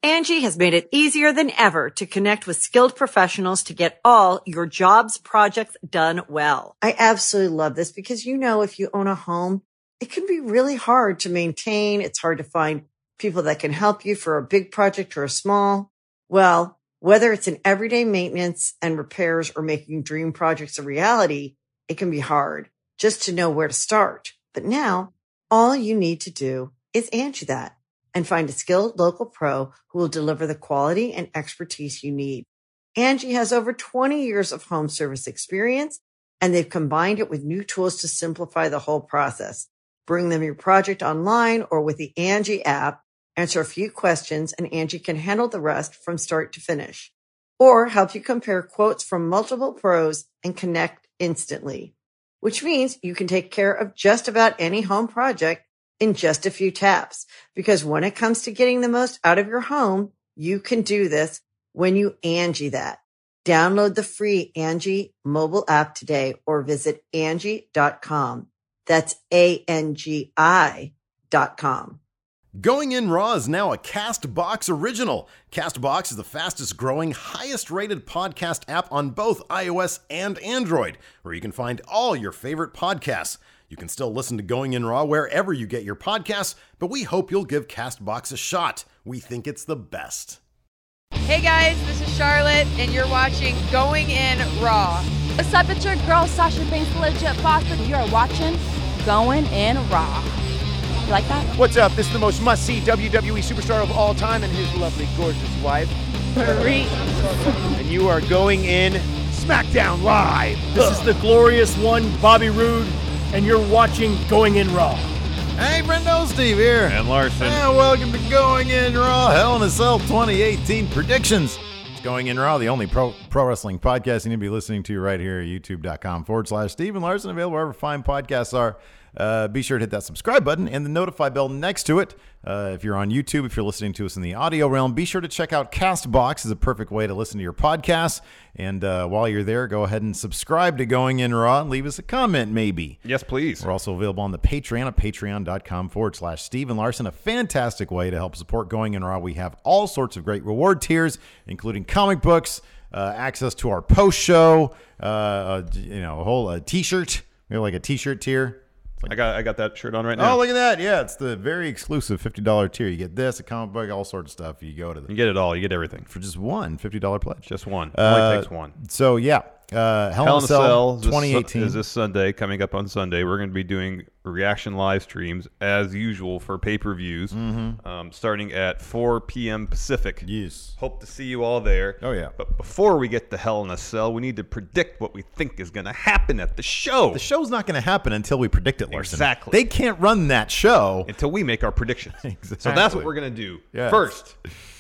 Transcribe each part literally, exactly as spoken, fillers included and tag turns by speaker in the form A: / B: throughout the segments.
A: Angie has made it easier than ever to connect with skilled professionals to get all your jobs projects done well. I absolutely love this because, you know, if you own a home, it can be really hard to maintain. It's hard to find people that can help you for a big project or a small. Well, whether it's in everyday maintenance and repairs or making dream projects a reality, it can be hard just to know where to start. But now all you need to do is Angie that and find a skilled local pro who will deliver the quality and expertise you need. Angie has over twenty years of home service experience, and they've combined it with new tools to simplify the whole process. Bring them your project online or with the Angie app, answer a few questions, and Angie can handle the rest from start to finish. Or help you compare quotes from multiple pros and connect instantly, which means you can take care of just about any home project in just a few taps. Because when it comes to getting the most out of your home, you can do this when you Angie that. Download the free Angie mobile app today or visit Angie dot com. That's A N G I dot com.
B: Going In Raw is now a CastBox original. CastBox is the fastest growing, highest rated podcast app on both iOS and Android, where you can find all your favorite podcasts. You can still listen to Going In Raw wherever you get your podcasts, but we hope you'll give CastBox a shot. We think it's the best.
C: Hey guys, this is Charlotte, and you're watching Going In Raw.
D: What's up, it's your girl Sasha Banks, legit boss, and you're watching Going In Raw. You like that?
E: What's up? This is the most must-see W W E superstar of all time and his lovely, gorgeous wife,
D: Marie.
E: And you are going in SmackDown Live.
F: This is the glorious one, Bobby Roode, and you're watching Going In Raw.
G: Hey, Brendo, Steve here.
H: And Larson.
G: And welcome to Going In Raw, Hell in a Cell twenty eighteen predictions.
B: It's Going In Raw, the only pro, pro wrestling podcast you need to be listening to right here at youtube.com forward slash Steve and Larson, available wherever fine podcasts are. Uh, be sure to hit that subscribe button and the notify bell next to it. Uh, if you're on YouTube, if you're listening to us in the audio realm, be sure to check out CastBox. It's a perfect way to listen to your podcasts. And uh, while you're there, go ahead and subscribe to Going In Raw and leave us a comment, maybe.
H: Yes, please.
B: We're also available on the Patreon at patreon.com forward slash Steve and Larson. A fantastic way to help support Going In Raw. We have all sorts of great reward tiers, including comic books, uh, access to our post show, uh, uh, you know, a whole uh, t-shirt. We have like a t-shirt tier.
H: I got I got that shirt on right now.
B: Oh, look at that. Yeah, it's the very exclusive fifty dollars tier. You get this, a comic book, all sorts of stuff. You go to the...
H: You get it all. You get everything.
B: For just one fifty dollars pledge.
H: Just one. It
B: uh,
H: only takes one.
B: So, yeah. Uh, Hell,
H: Hell
B: in a Cell twenty eighteen.
H: Is this Sunday, coming up on Sunday. We're going to be doing reaction live streams, as usual, for pay-per-views,
B: mm-hmm.
H: um, starting at four p.m. Pacific.
B: Yes.
H: Hope to see you all there.
B: Oh, yeah.
H: But before we get to Hell in a Cell, we need to predict what we think is going to happen at the show.
B: The show's not going to happen until we predict it, Larson.
H: Exactly.
B: They can't run that show
H: until we make our predictions.
B: Exactly.
H: So that's what we're going to do.
B: Yes.
H: First,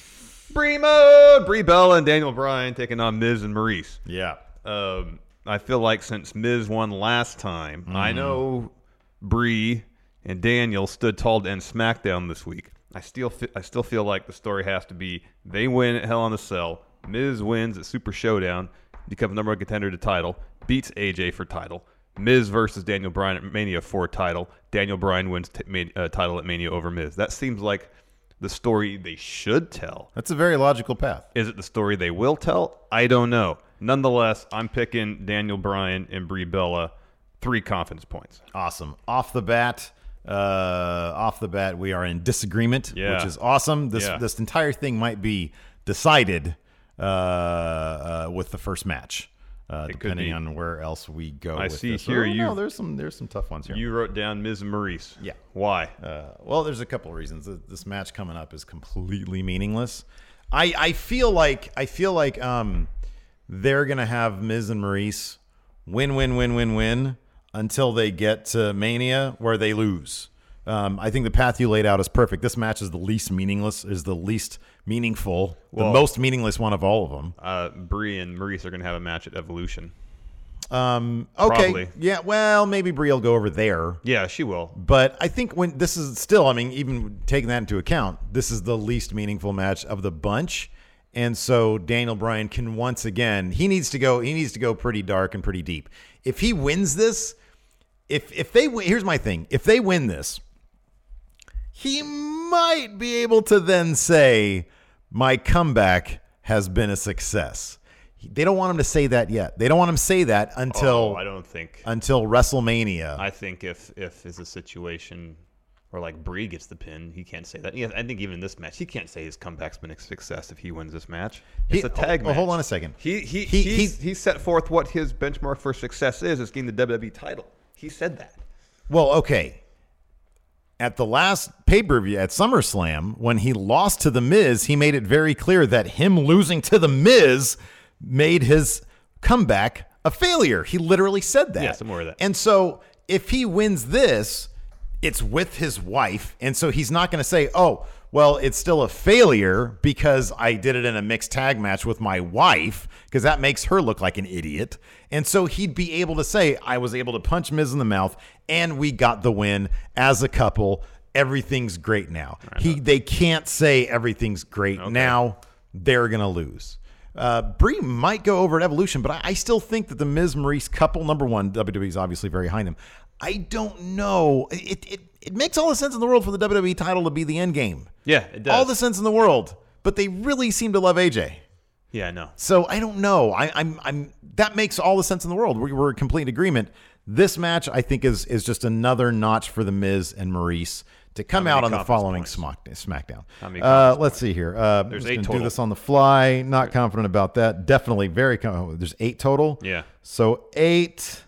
H: Brie Mode, Brie Bella and Daniel Bryan taking on Miz and Maurice.
B: Yeah.
H: Um, I feel like since Miz won last time,
B: mm.
H: I know Brie and Daniel stood tall to end SmackDown this week. I still, fi- I still feel like the story has to be they win at Hell in a Cell, Miz wins at Super Showdown, becomes number one contender to title, beats A J for title, Miz versus Daniel Bryan at Mania for title, Daniel Bryan wins t- ma- uh, title at Mania over Miz. That seems like the story they should tell.
B: That's a very logical path.
H: Is it the story they will tell? I don't know. Nonetheless, I'm picking Daniel Bryan and Brie Bella, three confidence points.
B: Awesome. Off the bat, uh, off the bat, we are in disagreement,
H: yeah.
B: which is awesome. This
H: yeah.
B: this entire thing might be decided uh, uh, with the first match, uh, depending on where else we go.
H: I
B: with
H: see
B: this.
H: here
B: oh,
H: you.
B: No, there's some there's some tough ones here.
H: You wrote down Miz and Maurice.
B: Yeah.
H: Why?
B: Uh, well, there's a couple of reasons. This match coming up is completely meaningless. I I feel like I feel like um. they're going to have Miz and Maurice win, win, win, win, win until they get to Mania where they lose. Um, I think the path you laid out is perfect. This match is the least meaningless, is the least meaningful, well, the most meaningless one of all of them.
H: Uh, Brie and Maurice are going to have a match at Evolution.
B: Um, okay.
H: Probably.
B: Yeah, well, maybe Brie will go over there.
H: Yeah, she will.
B: But I think when this is still, I mean, even taking that into account, this is the least meaningful match of the bunch. And so Daniel Bryan can once again, he needs to go, he needs to go pretty dark and pretty deep. If he wins this, if if they here's my thing, if they win this, he might be able to then say, my comeback has been a success. They don't want him to say that yet. They don't want him to say that until
H: oh, I don't think
B: until WrestleMania.
H: I think if if it's a situation where like Bree gets the pin, he can't say that. Yeah, I think even in this match, he can't say his comeback's been a success if he wins this match. It's
B: He-
H: a tag
B: oh,
H: match.
B: hold on a second.
H: He he
B: He-
H: he
B: he's-
H: he set forth what his benchmark for success is. It's getting the W W E title. He said that.
B: Well, okay. At the last pay-per-view at SummerSlam, when he lost to The Miz, he made it very clear that him losing to The Miz made his comeback a failure. He literally said that.
H: Yes, I'm aware of that.
B: And so if he wins this, it's with his wife. And so he's not going to say, oh, well, it's still a failure because I did it in a mixed tag match with my wife, because that makes her look like an idiot. And so he'd be able to say, I was able to punch Miz in the mouth and we got the win as a couple. Everything's great now. He They can't say everything's great
H: Okay.
B: now. They're going to lose. Uh, Bree might go over at Evolution, but I, I still think that the Miz Maurice couple, number one, W W E is obviously very behind them. I don't know. It, it it makes all the sense in the world for the W W E title to be the end game.
H: Yeah, it does.
B: All the sense in the world. But they really seem to love A J.
H: Yeah, I know.
B: So I don't know. I, I'm I'm that makes all the sense in the world. We were in complete agreement. This match, I think, is is just another notch for the Miz and Maurice to come
H: How
B: out
H: many
B: on the
H: conference
B: following
H: points?
B: smack, SmackDown.
H: How many
B: Uh,
H: conference
B: let's see here. Uh,
H: There's
B: I'm just
H: eight
B: gonna
H: total.
B: do this on the fly. Not confident about that. Definitely very. Com- There's eight total.
H: Yeah.
B: So eight.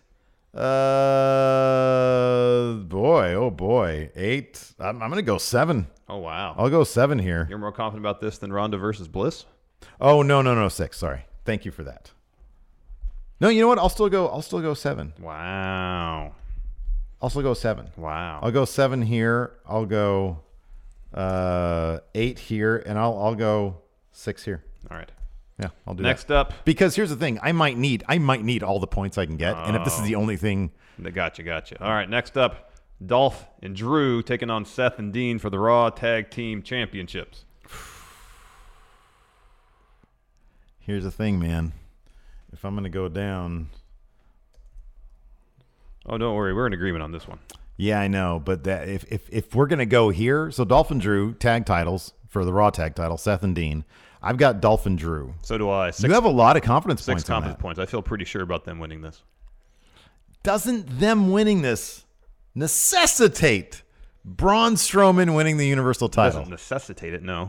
B: Uh, boy, oh boy, eight. I'm, I'm gonna go seven.
H: Oh wow.
B: I'll go seven here.
H: You're more confident about this than Ronda versus Bliss?
B: Oh no, no, no, six. Sorry. Thank you for that. No, you know what? I'll still go. I'll still go seven.
H: Wow.
B: I'll still go seven.
H: Wow.
B: I'll go seven here. I'll go uh, eight here, and I'll I'll go six here.
H: All right.
B: Yeah, I'll do
H: Next
B: that.
H: up.
B: Because here's the thing: I might need I might need all the points I can get, and if this is the only thing,
H: Gotcha, gotcha. All right, next up, Dolph and Drew taking on Seth and Dean for the Raw Tag Team Championships.
B: here's the thing, man. If I'm gonna go down,
H: Oh, don't worry, we're in agreement on this one.
B: yeah, I know, but that if if if we're gonna go here, so Dolph and Drew tag titles for the Raw tag title, Seth and Dean. I've got Dolph and Drew.
H: So do I. Six,
B: you have a lot of confidence
H: six
B: points on
H: confidence
B: that.
H: points. I feel pretty sure about them winning this.
B: Doesn't them winning this necessitate Braun Strowman winning the Universal title?
H: Doesn't necessitate it, no.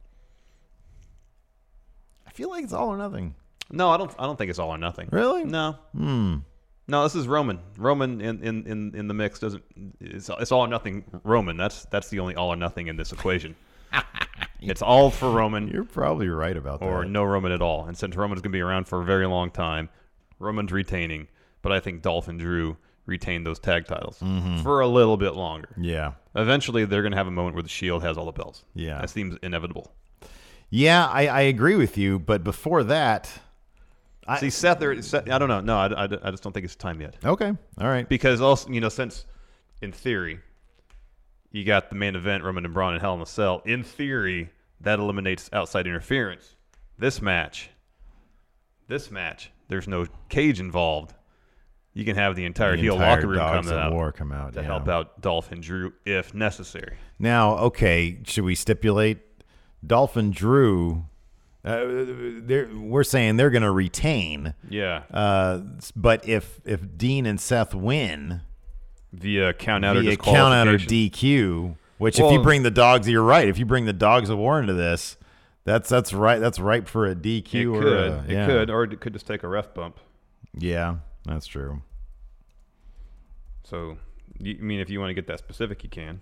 B: I feel like it's all or nothing.
H: No, I don't. I don't think it's all or nothing.
B: Really?
H: No.
B: Hmm.
H: No, this is Roman. Roman in, in, in, in the mix doesn't. It's, it's all or nothing. Roman. That's that's the only all or nothing in this equation. It's all for Roman.
B: You're probably right about that.
H: Or no Roman at all. And since Roman's going to be around for a very long time, Roman's retaining. But I think Dolph and Drew retain those tag titles
B: Mhm.
H: for a little bit longer.
B: Yeah.
H: Eventually, they're going to have a moment where the Shield has all the belts.
B: Yeah.
H: That seems inevitable.
B: Yeah, I, I agree with you, but before that, I,
H: See, Seth, there, Seth, I don't know. No, I, I, I just don't think it's time yet.
B: okay, all right.
H: Because also, you know, since in theory, you got the main event, Roman and Braun in Hell in a Cell. In theory, that eliminates outside interference. This match, this match, there's no cage involved. You can have the entire
B: The
H: heel
B: entire
H: locker room
B: Dogs
H: come
B: of
H: out,
B: War come out,
H: to
B: yeah.
H: help out Dolph and Drew if necessary.
B: Now, okay, should we stipulate Dolph and Drew? Uh, they're, we're saying they're going to retain.
H: Yeah.
B: Uh, but if if Dean and Seth win
H: Via count out or
B: via count out or
H: disqualification.
B: D Q, which if
H: Well-
B: you bring the dogs, you're right. If you bring the Dogs of War into this, that's that's right. That's ripe for a D
H: It
B: Q.
H: could.
B: or a,
H: It
B: yeah.
H: could. Or it could just take a ref bump.
B: Yeah, that's true.
H: So, you, I mean, if you want to get that specific, you can.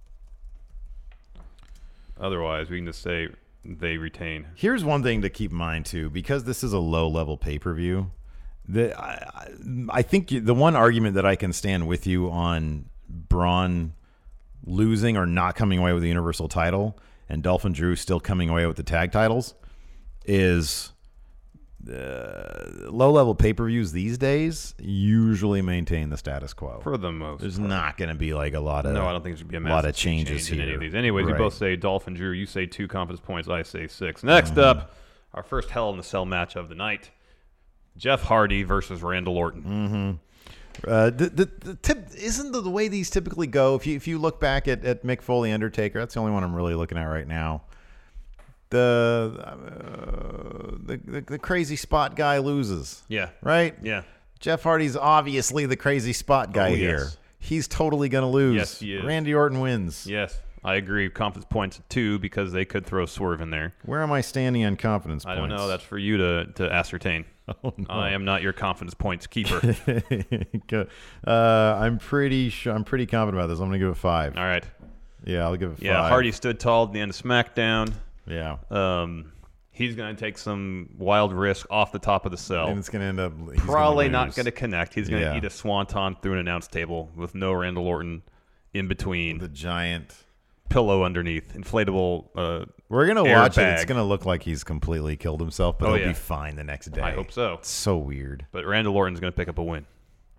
H: Otherwise, we can just say they retain.
B: Here's one thing to keep in mind too, because this is a low level pay per view. The I, I- I think you- the one argument that I can stand with you on Braun losing or not coming away with the Universal title and Dolph and Drew still coming away with the tag titles is uh, low level pay per views these days usually maintain the status quo.
H: For the most
B: There's
H: part.
B: not going to be like a lot of
H: No, I don't think there should be a,
B: lot of
H: massive change
B: changes
H: in
B: here.
H: any of these. Anyways, we
B: Right.
H: both say Dolph and Drew. You say two confidence points. I say six. Next
B: Mm-hmm.
H: up, our first Hell in the Cell match of the night: Jeff Hardy versus Randall Orton.
B: Mm-hmm. Uh, the, the, the tip isn't the, the way these typically go. If you if you look back at, at Mick Foley Undertaker, that's the only one I'm really looking at right now. the, uh, the the the crazy spot guy loses.
H: Yeah.
B: Right?
H: Yeah.
B: Jeff Hardy's obviously the crazy spot guy
H: Oh,
B: here.
H: yes.
B: He's totally going to lose.
H: Yes, he is.
B: Randy Orton wins.
H: Yes, I agree. Confidence points at two because they could throw Swerve in there.
B: Where am I standing on confidence
H: I
B: points?
H: don't know. That's for you to, to ascertain.
B: Oh, no.
H: I am not your confidence points keeper.
B: uh, I'm pretty sure. I'm pretty confident about this. I'm going to give it five.
H: All right.
B: Yeah, I'll give it five.
H: Yeah, Hardy stood tall at the end of SmackDown.
B: Yeah.
H: Um, he's going to take some wild risk off the top of the cell.
B: And it's going to end up he's
H: Probably
B: gonna
H: not
B: lose.
H: going to connect. He's going to
B: Yeah.
H: eat a swanton through an announce table with no Randall Orton in between.
B: The giant
H: pillow underneath, inflatable. Uh,
B: We're gonna watch
H: airbag.
B: it. It's gonna look like he's completely killed himself, but
H: Oh,
B: he'll
H: yeah.
B: be fine the next day.
H: I hope so.
B: It's so weird.
H: But Randall Orton's going to pick up a win.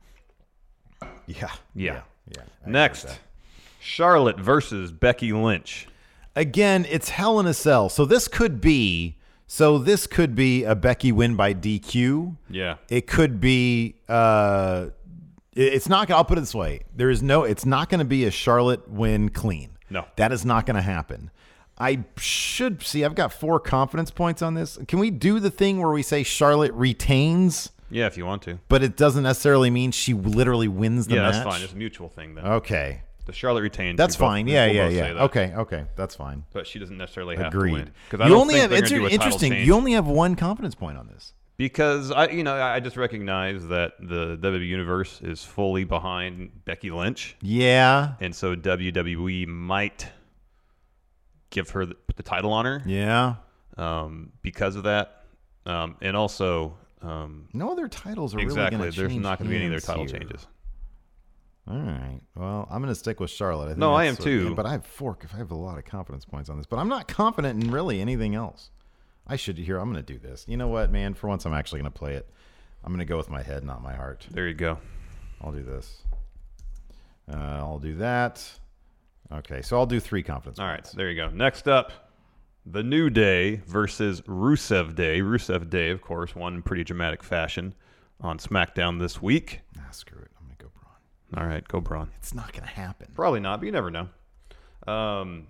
B: Yeah.
H: Yeah.
B: Yeah. I
H: Next,
B: get that.
H: Charlotte versus Becky Lynch.
B: Again, it's Hell in a Cell. So this could be. So this could be a Becky win by D Q.
H: Yeah.
B: It could be. Uh, it- it's not. I'll put it this way. There is no. It's not going to be a Charlotte win clean.
H: No.
B: That is not going to happen. I should see. I've got four confidence points on this. Can we do the thing where we say Charlotte retains,
H: Yeah, if you want to.
B: but it doesn't necessarily mean she literally wins the
H: yeah,
B: match?
H: that's fine. It's a mutual thing then.
B: Okay.
H: The Charlotte retains.
B: That's
H: we both-
B: fine. Yeah,
H: we'll
B: yeah,
H: both say
B: yeah.
H: that.
B: Okay, okay. That's fine.
H: But she doesn't necessarily have
B: Agreed.
H: to win. Because I
B: You
H: don't
B: only
H: think
B: have.
H: they're
B: It's
H: gonna do a title
B: interesting.
H: change.
B: You only have one confidence point on this.
H: Because I, you know, I just recognize that the W W E universe is fully behind Becky Lynch,
B: Yeah.
H: and so W W E might give her the, put the title on her
B: Yeah.
H: um, because of that, um, and also um,
B: No other titles are
H: exactly.
B: really going to
H: There's
B: change
H: not going to be any other
B: hands
H: title
B: here.
H: changes.
B: All right. Well, I'm going to stick with Charlotte. I think
H: No, I
B: that's
H: am
B: what-
H: too.
B: But I have four. I have a lot of confidence points on this, but I'm not confident in really anything else. I should hear. I'm going to do this. You know what, man? For once, I'm actually going to play it. I'm going to go with my head, not my heart.
H: There you go.
B: I'll do this. Uh, I'll do that. Okay, so I'll do three confidence
H: All right,
B: points.
H: so there you go. Next up, The New Day versus Rusev Day. Rusev Day, of course, won in pretty dramatic fashion on SmackDown this week.
B: Ah, screw it. I'm going to go Braun.
H: All right, go Braun.
B: It's not going to happen.
H: Probably not, but you never know. Um,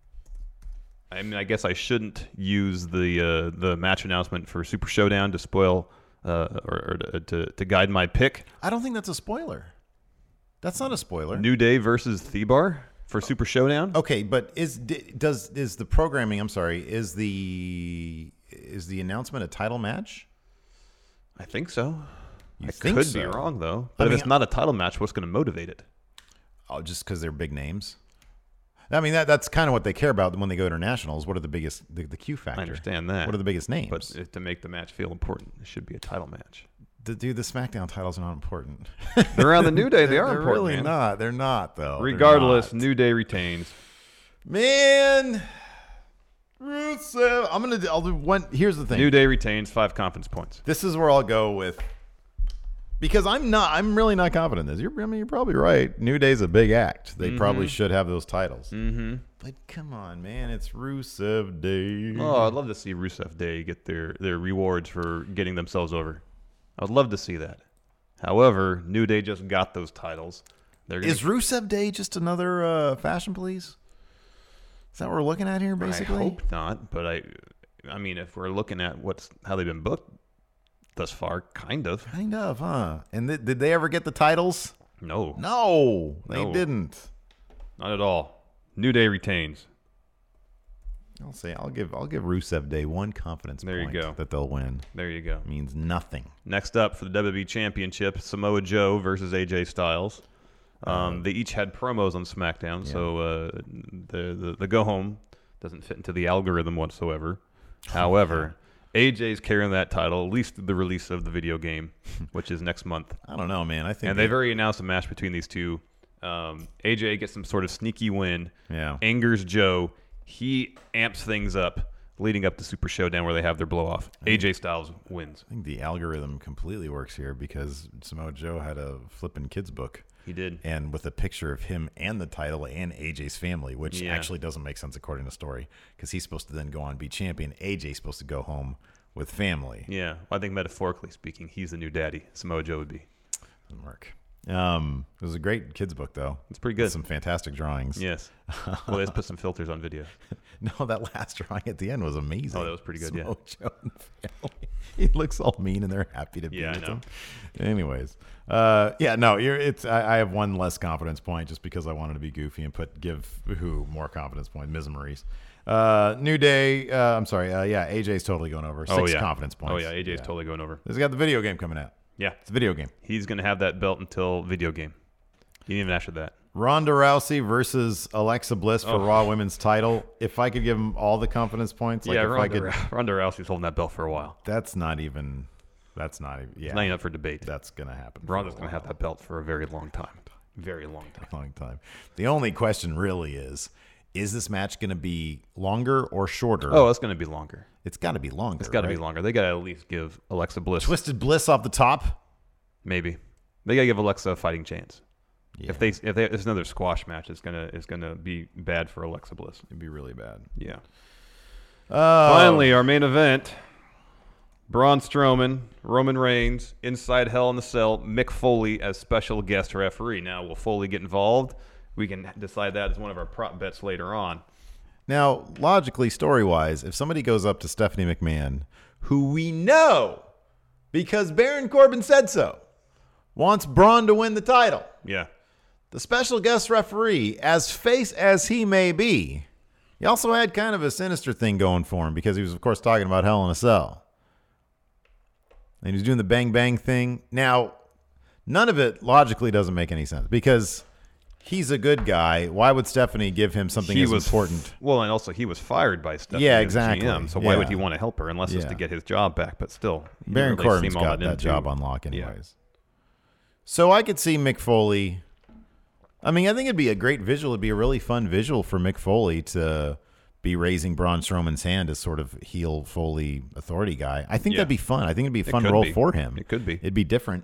H: I mean, I guess I shouldn't use the uh, the match announcement for Super Showdown to spoil uh, or, or to, to to guide my pick.
B: I don't think that's a spoiler. That's not a spoiler.
H: New Day versus Thebar for Super Showdown.
B: Okay, but is di- does is the programming? I'm sorry. Is the is the announcement a title match?
H: I think so.
B: You
H: I
B: think
H: could
B: so?
H: be wrong though. But
B: I
H: if
B: mean-
H: it's not a title match, what's going to motivate it?
B: Oh, just because they're big names. I mean, that that's kind of what they care about when they go internationals. What are the biggest the, the Q factor?
H: I understand that.
B: What are the biggest names?
H: But if, to make the match feel important, it should be a title match.
B: the, dude, the SmackDown titles are not important.
H: They're on the New Day. They
B: They're-
H: are
B: they're
H: important,
B: really
H: man.
B: not. They're not though. They're
H: Regardless,
B: not.
H: New Day retains.
B: Man, Rusev. I'm gonna. do- I'll do one. Here's the thing.
H: New Day retains five confidence points.
B: This is where I'll go with, because I'm not. I'm really not confident in this. You're. I mean, you're probably right. New Day's a big act. They probably should have those titles.
H: Mm-hmm.
B: But come on, man, it's Rusev Day.
H: Oh, I'd love to see Rusev Day get their, their rewards for getting themselves over. I'd love to see that. However, New Day just got those titles. They're gonna,
B: Is Rusev Day just another uh, fashion police? Is that what we're looking at here, basically?
H: I hope not, but I, I mean, if we're looking at what's how they've been booked thus far, kind of.
B: Kind of, huh? And th- did they ever get the titles?
H: No,
B: No, they
H: No.
B: didn't.
H: not at all. New Day retains.
B: I'll say I'll give I'll give Rusev Day one confidence
H: There you
B: point
H: go.
B: that they'll win.
H: There you go.
B: Means nothing.
H: Next up for the W W E Championship, Samoa Joe versus A J Styles. Um, they each had promos on SmackDown,
B: yeah.
H: so uh, the, the the go home doesn't fit into the algorithm whatsoever. However, A J's carrying that title, at least through the release of the video game, which is next month.
B: I don't know, man. I think
H: And they've already announced a match between these two. Um, A J gets some sort of sneaky win,
B: yeah.
H: angers Joe. He amps things up leading up to Super Showdown where they have their blow off. A J Styles wins.
B: I think the algorithm completely works here because Samoa Joe had a flippin' kids book.
H: He did.
B: And with a picture of him and the title and A J's family, which
H: Yeah.
B: actually doesn't make sense according to story, because he's supposed to then go on and be champion. A J's supposed to go home with family.
H: Yeah, I think metaphorically speaking, he's the new daddy. Samoa Joe would be.
B: Doesn't work. Um, it was a great kids book, though.
H: It's pretty good.
B: Some fantastic drawings.
H: Yes. Well, let's put some filters on video.
B: No, that last drawing at the end was amazing.
H: Oh, that was pretty good, yeah.
B: Smoke Joe and the family. He looks all mean, and they're happy to be
H: Yeah, I
B: with
H: know.
B: him. Anyways, uh, yeah, no, you're. It's. I, I have one less confidence point just because I wanted to be goofy and put give who more confidence point. Miz and Maurice. Uh, New Day. Uh, I'm sorry. Uh, yeah, A J's totally going over. Six
H: oh, yeah.
B: confidence points.
H: Oh, yeah. A J's totally going over.
B: He's got the video game coming out.
H: Yeah.
B: It's a video game.
H: He's going to have that belt until video game. Even after that.
B: Ronda Rousey versus Alexa Bliss for
H: Oh.
B: Raw Women's title. If I could give him all the confidence points, like
H: yeah,
B: if
H: Ronda,
B: I could,
H: Ra- Ronda Rousey's holding that belt for a while.
B: that's not even. That's not even. Yeah,
H: It's not even up for debate.
B: that's gonna happen. for
H: Ronda's
B: a
H: going to have
B: while.
H: that belt for a very long time. Very long time.
B: long time. The only question really is: is this match going to be longer or shorter?
H: Oh, it's going to be longer.
B: it's got to be longer.
H: It's got to
B: right?
H: be longer. They got to at least give Alexa Bliss.
B: Twisted Bliss off the top.
H: Maybe. They got to give Alexa a fighting chance.
B: Yeah,
H: If they if they, it's another squash match, it's gonna it's gonna be bad for Alexa Bliss.
B: it'd be really bad.
H: Yeah.
B: Uh,
H: Finally, our main event: Braun Strowman, Roman Reigns, inside Hell in the Cell, Mick Foley as special guest referee. Now, will Foley get involved? We can decide that as one of our prop bets later on.
B: Now, logically, story wise, if somebody goes up to Stephanie McMahon, who we know because Baron Corbin said so, wants Braun to win the title.
H: Yeah.
B: The special guest referee, as face as he may be, he also had kind of a sinister thing going for him because he was, of course, talking about Hell in a Cell. And he was doing the bang bang thing. Now, none of it logically doesn't make any sense because he's a good guy. Why would Stephanie give him something
H: He
B: as
H: was
B: important?
H: Well, and also he was fired by Stephanie.
B: Yeah,
H: as
B: exactly.
H: G M, so why
B: Yeah.
H: would he want to help her unless it's
B: Yeah.
H: to get his job back? But still, he
B: Baron
H: didn't really
B: Corbin's
H: seem all
B: got that
H: into-
B: job on lock
H: Yeah.
B: anyways. So I could see Mick Foley. I mean, I think it'd be a great visual. It'd be a really fun visual for Mick Foley to be raising Braun Strowman's hand as sort of heel Foley authority guy. I think
H: Yeah.
B: that'd be fun. I think it'd be a
H: It
B: fun
H: could
B: role
H: be.
B: for him.
H: It could be.
B: It'd be different.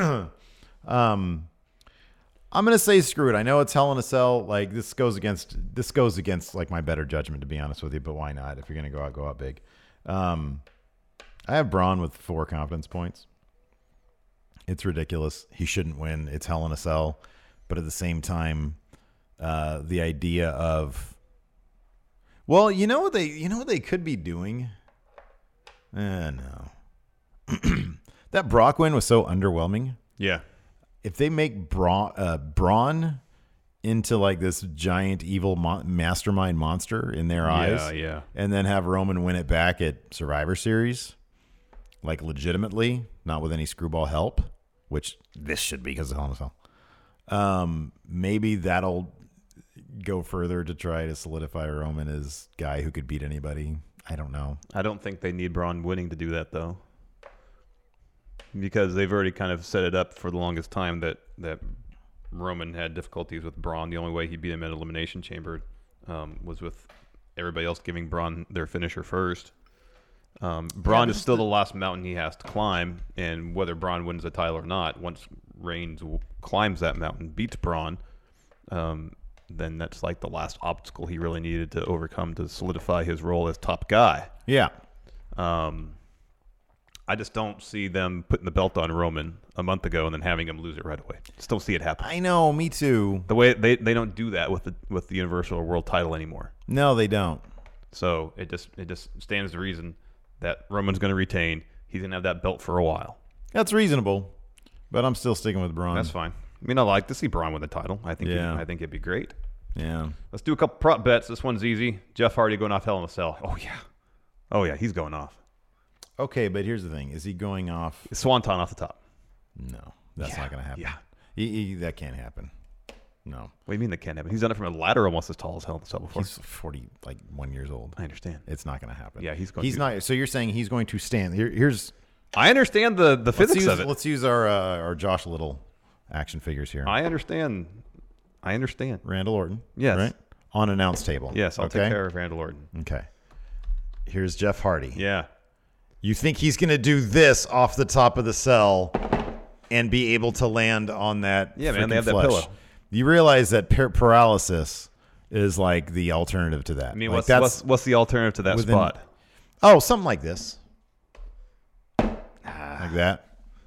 B: um, I'm gonna say screw it. I know it's Hell in a Cell. Like this goes against this goes against like my better judgment, to be honest with you. But why not? If you're gonna go out, go out big. Um, I have Braun with four confidence points. It's ridiculous. He shouldn't win. It's Hell in a Cell. But at the same time, uh, the idea of, well, you know what they, you know what they could be doing? Eh, no. That Brock win was so underwhelming.
H: Yeah.
B: If they make Braun, uh, Braun into like this giant evil mo- mastermind monster in their eyes,
H: Yeah, yeah.
B: and then have Roman win it back at Survivor Series, like legitimately, not with any screwball help, which this should be because of Hell in a Cell. Um, maybe that'll go further to try to solidify Roman as guy who could beat anybody. I don't know.
H: I don't think they need Braun winning to do that, though. Because they've already kind of set it up for the longest time that, that Roman had difficulties with Braun. The only way he beat him at Elimination Chamber um, was with everybody else giving Braun their finisher first. Um, Braun is still the last mountain he has to climb, and whether Braun wins the title or not, once Reigns w- climbs that mountain, beats Braun, um, then that's like the last obstacle he really needed to overcome to solidify his role as top guy.
B: Yeah.
H: Um, I just don't see them putting the belt on Roman a month ago and then having him lose it right away. Just don't see it happen.
B: I know, me too.
H: The way they, they don't do that with the with the Universal World Title anymore.
B: No, they don't.
H: So it just it just stands to reason that Roman's going to retain. He's going to have that belt for a while.
B: That's reasonable, but I'm still sticking with Braun.
H: That's fine. I mean, I like to see Braun win the title. I think
B: Yeah.
H: he, I think it'd be great.
B: Yeah.
H: Let's do a couple prop bets. This one's easy. Jeff Hardy going off Hell in a Cell. Oh yeah, oh yeah, he's going off.
B: Okay, but here's the thing: is he going off?
H: Swanton off the top.
B: No, that's
H: Yeah,
B: not going to happen.
H: yeah.
B: He, he, that can't happen. No,
H: What do you mean that can't happen? He's done it from a ladder almost as tall as Hell in a Cell before.
B: he's forty, like one years old.
H: I understand.
B: It's not going to happen.
H: Yeah, he's going
B: He's
H: to.
B: not. So you're saying he's going to stand? Here, here's
H: I understand the, the
B: let's
H: physics
B: use,
H: of it.
B: let's use our uh, our Josh Little action figures here.
H: I understand. I understand.
B: Randall Orton.
H: Yes.
B: Right on announce table.
H: Yes, I'll
B: okay?
H: take care of Randall Orton.
B: Okay. Here's Jeff Hardy.
H: Yeah.
B: You think he's going to do this off the top of the cell and be able to land on that?
H: Yeah, man, they
B: freaking
H: have that
B: flesh?
H: pillow.
B: You realize that par- paralysis is like the alternative to that.
H: I mean,
B: Like,
H: what's,
B: that's
H: what's what's the alternative to that
B: within-
H: spot?
B: Oh, something like this, like that.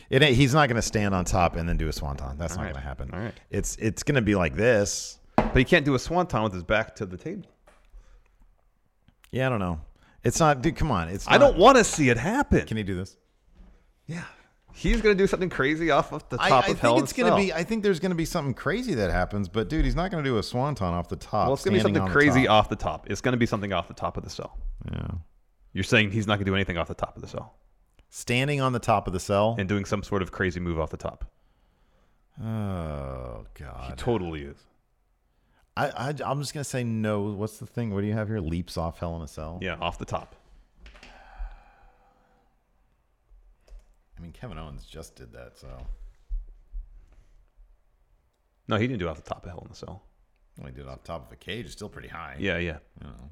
B: It ain't, he's not going to stand on top and then do a swanton. That's
H: All
B: not
H: right.
B: going to happen.
H: All right.
B: It's it's going to be like this.
H: But he can't do a swanton with his back to the table.
B: Yeah, I don't know. It's not, dude. Come on. It's. Not,
H: I don't want to see it happen.
B: Can he do this?
H: Yeah. He's going to do something crazy off of the top
B: I, I
H: of
B: think
H: Hell in
B: it's
H: a
B: going to
H: Cell.
B: be. I think there's going to be something crazy that happens. But dude, he's not going to do a swanton off the top.
H: Well, it's going to be
B: standing
H: something
B: on the
H: crazy
B: top.
H: off the top. It's going to be something off the top of the cell.
B: Yeah.
H: You're saying he's not going to do anything off the top of the cell
B: Standing on the top of the cell.
H: and doing some sort of crazy move off the top.
B: Oh
H: He
B: God.
H: totally is.
B: I, I I'm just going to say no. What's the thing? What do you have here? Leaps off Hell in a Cell.
H: Yeah, off the top.
B: I mean, Kevin Owens just did that. So.
H: No, he didn't do it off the top of Hell in a Cell.
B: Well, he did it off the top of a cage. It's still pretty high.
H: Yeah, yeah.
B: You know.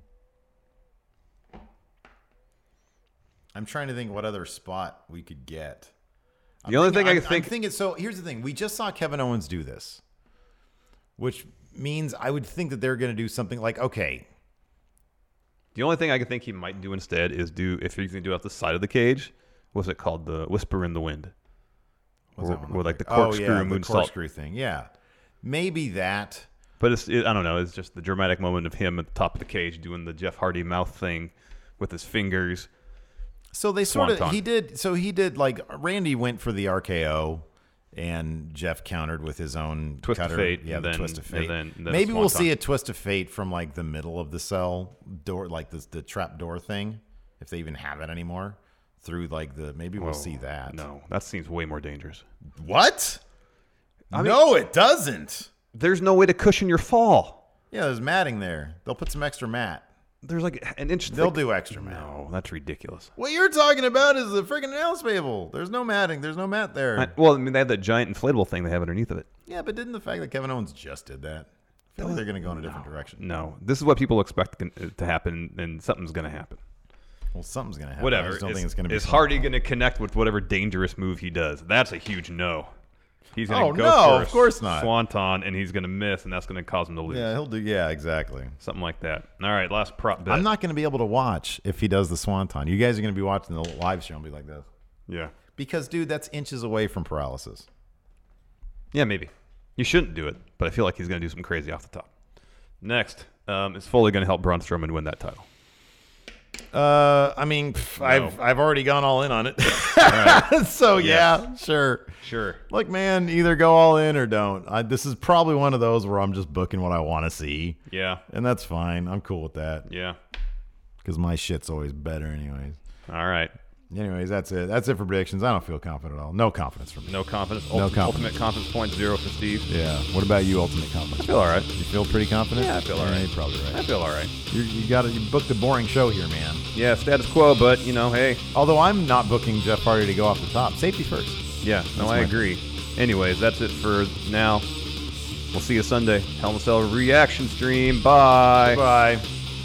B: I'm trying to think what other spot we could get. I'm
H: The only
B: thinking-
H: thing I
B: I'm,
H: can think-
B: I'm thinking. So here's the thing: we just saw Kevin Owens do this, which means I would think that they're going to do something like, okay,
H: The only thing I can think he might do instead is do, if he's going to do it off the side of the cage, what's it called? The Whisper in the Wind.
B: what's
H: Or,
B: that one
H: or
B: look
H: like the
B: Oh,
H: corkscrew
B: yeah, the
H: moonsault.
B: corkscrew thing. Yeah, maybe that.
H: But it's, it, I don't know. It's just the dramatic moment of him at the top of the cage doing the Jeff Hardy mouth thing with his fingers.
B: So they sort of
H: Swanton.
B: he did. So he did like Randy went for the R K O, and Jeff countered with his own
H: Twist of
B: cutter.
H: fate,
B: Yeah,
H: and
B: the
H: then-
B: twist of
H: and
B: fate.
H: then- and then
B: Maybe we'll
H: Swanton.
B: see a twist of fate from like the middle of the cell door, like the the trap door thing, if they even have it anymore. Through like the maybe we'll
H: Whoa,
B: see that.
H: No, that seems way more dangerous.
B: What?
H: I mean-
B: no, it doesn't.
H: There's no way to cushion your fall.
B: Yeah, there's matting there. They'll put some extra mat.
H: There's like an inch.
B: They'll
H: thick-
B: do extra mat.
H: No, that's ridiculous.
B: What you're talking about is the freaking announce table. There's no matting. There's no mat there.
H: I, well, I mean, they have that giant inflatable thing they have underneath of it.
B: Yeah, but didn't the fact that Kevin Owens just did that? I feel like they're going to go in a different direction.
H: No, this is what people expect con- to happen, and something's going to happen.
B: Well, something's going to happen. I
H: Whatever.
B: just don't
H: is,
B: think it's going to be.
H: Is
B: fun.
H: Hardy going to connect with whatever dangerous move he does? That's a huge no. He's going to
B: Oh,
H: go
B: no,
H: for
B: of
H: a
B: course not.
H: swanton, and he's going to miss, and that's going to cause him to lose.
B: Yeah, he'll do. Yeah, exactly.
H: Something like that. All right, last prop bet.
B: I'm not going to be able to watch if he does the swanton. You guys are going to be watching the live show and be like this.
H: Yeah.
B: Because, dude, that's inches away from paralysis.
H: Yeah, maybe. You shouldn't do it, but I feel like he's going to do something crazy off the top. Next, um, is Foley going to help Braun Strowman win that title?
B: Uh, I mean, pff,
H: No.
B: I've I've already gone all in on it.
H: right.
B: So
H: Yeah.
B: yeah, sure.
H: Sure.
B: Look, man, either go all in or don't. I, this is probably one of those where I'm just booking what I want to see,
H: Yeah.
B: and that's fine. I'm cool with that
H: Yeah.
B: because my shit's always better, anyways.
H: All right.
B: Anyways, that's it. That's it for predictions. I don't feel confident at all. No confidence from me.
H: No confidence.
B: No
H: Ultimate,
B: confidence.
H: Ultimate confidence point zero for Steve.
B: Yeah. What about you, ultimate
H: I
B: confidence?
H: feel all right.
B: You feel pretty confident?
H: Yeah, I feel all
B: Yeah,
H: right.
B: you're probably
H: I
B: right.
H: feel all right.
B: You're, you got to you booked a boring show here, man.
H: Yeah, status quo, but, you know, hey.
B: Although I'm not booking Jeff Hardy to go off the top. Safety first.
H: Yeah, no,
B: That's
H: I
B: my-
H: agree. Anyways, that's it for now. We'll see you Sunday. Hell in a Cell reaction stream. Bye.
B: Bye.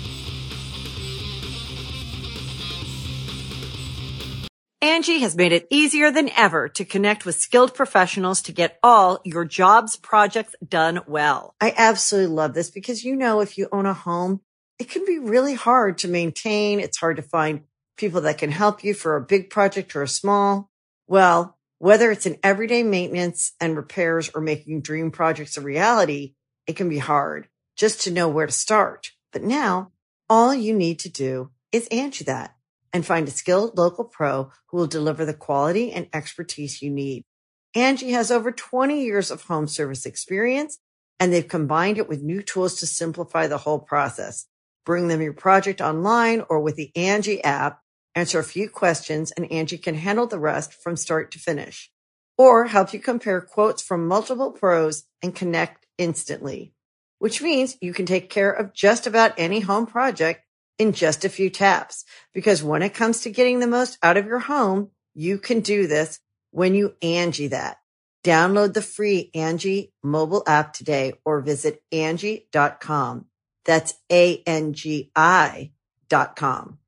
A: Angie has made it easier than ever to connect with skilled professionals to get all your jobs projects done well. I absolutely love this because, you know, if you own a home, it can be really hard to maintain. It's hard to find people that can help you for a big project or a small. Well, whether it's in everyday maintenance and repairs or making dream projects a reality, it can be hard just to know where to start. But now all you need to do is Angie that and find a skilled local pro who will deliver the quality and expertise you need. Angie has over twenty years of home service experience, and they've combined it with new tools to simplify the whole process. Bring them your project online or with the Angie app, answer a few questions, and Angie can handle the rest from start to finish. Or help you compare quotes from multiple pros and connect instantly, which means you can take care of just about any home project in just a few taps. Because when it comes to getting the most out of your home, you can do this when you Angie that. Download the free Angie mobile app today or visit Angie dot com. That's A N G I dot com.